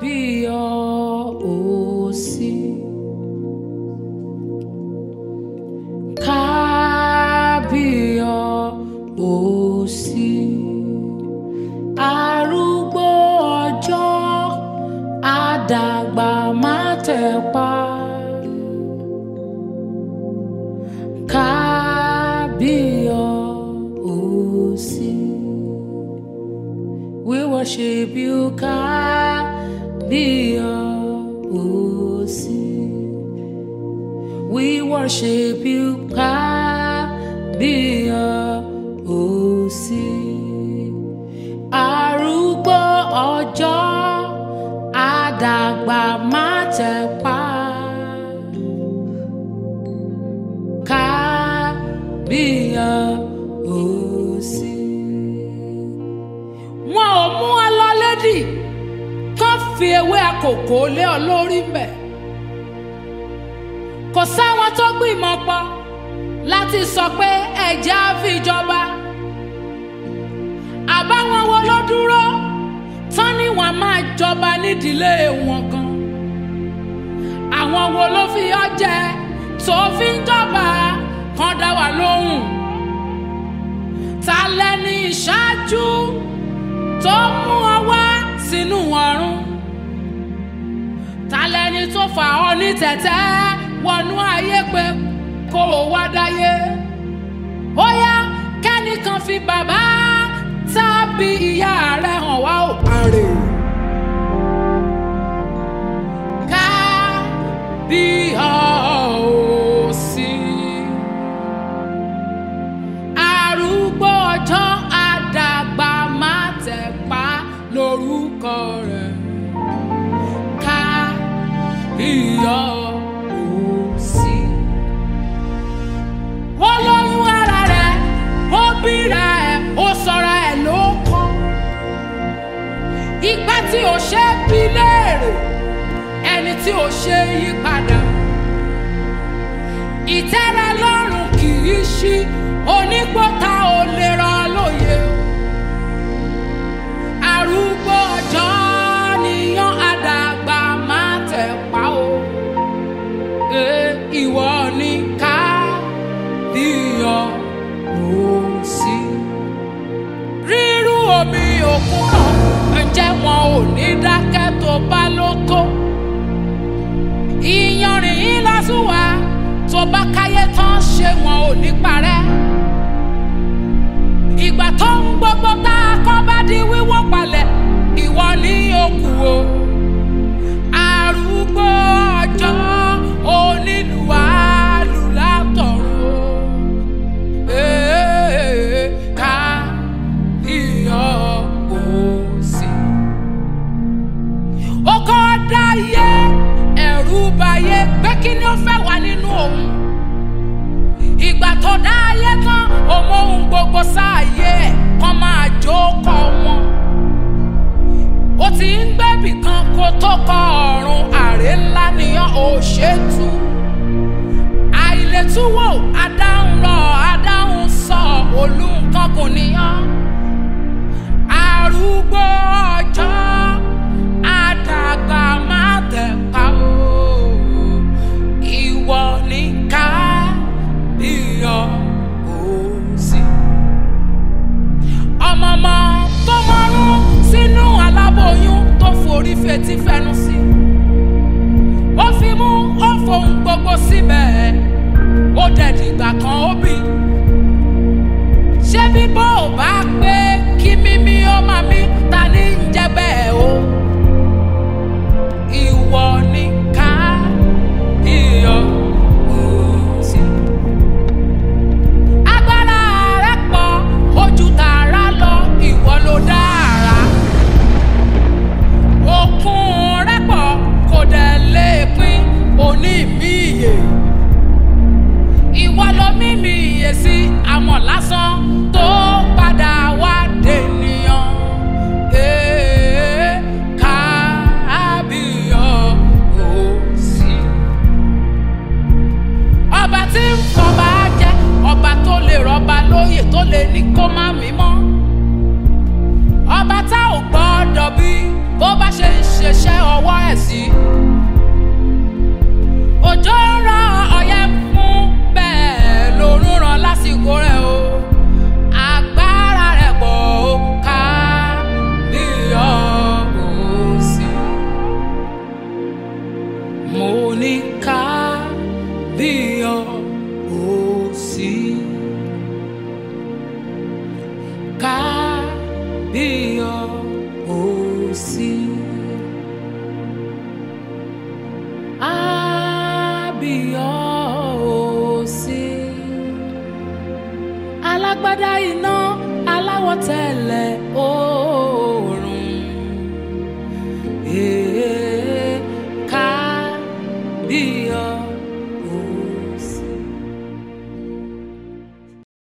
kábíyọ̀ọ́sí kábíyọ̀ọ́sí arúgbó ọjọ́ àdàgbà má tẹ̀pa kábíyọ̀ọ́sí. We worship you, kábíyọ̀ọ́sí. We worship you, kábíyọ̀ọ́sí. Arúgbó ọjọ́ àdàgbà má tẹ̀pa kábíyọ̀ọ́sí. Wọn ò mú ọ lọ lédì kán fi ewé àkókò lé ọ lórí mbẹ̀. Kò sáwọn tó gbìmọ̀ pọ̀ láti sọ pé ẹ̀jẹ̀ á fi jọba. Àbáwọn wo ló dúró tán ni wọ́n máa jọba nídìílé wọn gan. Àwọn wo ló fi ọ jẹ tó fi ń jọba kan dá wa lóhùn. Ta lẹni ìṣáájú tó mú ọ wá sínú ọ̀run? Ta lẹni tó fà ọ ní tẹ̀tẹ́ wọnú ayé pé kó o wá dáyé? Ó yá kẹ́nìkan fi bàbá tàbí ìyá rẹ̀ hàn wá ò parè. Kábíyọ̀ọ́sí arúgbó ọjọ́ àdàgbà má tẹ̀pa lórúkọ rẹ̀. Kábíyọ̀ọ́sí ó lóyún ara rẹ̀ ó bíra ẹ̀ ó sọra ẹ̀ lóko. Ìgbà tí ò ṣe bí léèrè ẹni tí ò ṣe yí padà. Ìtẹ́ra lọ́rùn kì í ṣí onígbọ́ta ò lè rọ lóye. Arúgbó ọjọ́ níyàn àdàgbà má tẹ̀pa o. Ìwọ ni kábíyọ̀ọ́sí. Rírú omi òkun náà ǹjẹ́ wọn ò ní dákẹ́ tó bá ló tó? Ìyanrìn yín lásùwà tó bá káyé tán ṣe wọn ò ní parẹ́. Ìgbà tó ń gbogbo tá a kọ́ bá di wíwó palẹ̀ ìwọ ní òkú o. Arúgbó ọjọ́ onílù àlùlátọ̀run kábíyọ̀ọ́sí. Ó kọ́ dáyé ẹ̀rù báyé pé kí ni ó fẹ́ wà nínú òun. Ìgbà tó dá ayé tán òun ohun gbogbo sáàyè ẹ̀ kan máa jókòó wọn. Ó ti ń gbẹ́bì kan kó tó kọ ọ̀run àrè ńlá nìyàn ò ṣètú. Àìlètúwò adáhùn lọ adáhùn sọ olú nǹkan kò níyàn. Arúgbó ọjọ́ àdàgbà má tẹ̀pa o. Ìwọ ni kábíyọ̀ọ́sí. Ọmọọmọ tó mọ́rún sínú aláboyún tó forí fetí fẹnu sí. Ó fi mú ó fohùn gbogbo síbẹ̀ ó dẹ̀ dìgbà kan ó bì. Ṣé bí bó ò bá pé kí mímí ó máa mí ta ní ń jẹ́ bẹ́ẹ̀ o? Ìwọ ni kábíyọ̀ọ́sí. Agbára rẹ̀ pọ̀ ojú tààrà lọ ìwọ ló dára. Òkun rẹ̀ pọ̀ kò dẹ̀ lè pín òní mi ìyè. Ìwọ ló mímí ìyè sí àwọn lásán tó padà wá dènìyàn. iṣẹ́ ọwọ́ ẹ̀ sí. Òjò ń rọ̀ ọyẹ́ fún bẹ́ẹ̀ lòrùn ràn lásìkò rẹ̀ o. Agbára rẹ̀ pọ̀ ó ká bí ọ̀ọ́sì. Mo ní ká bí ọ̀ọ́sì. Ká bí ọ̀ọ́sì. Abíọ́sí, alágbádá iná aláwọ̀ tẹ̀lẹ̀ oòrùn.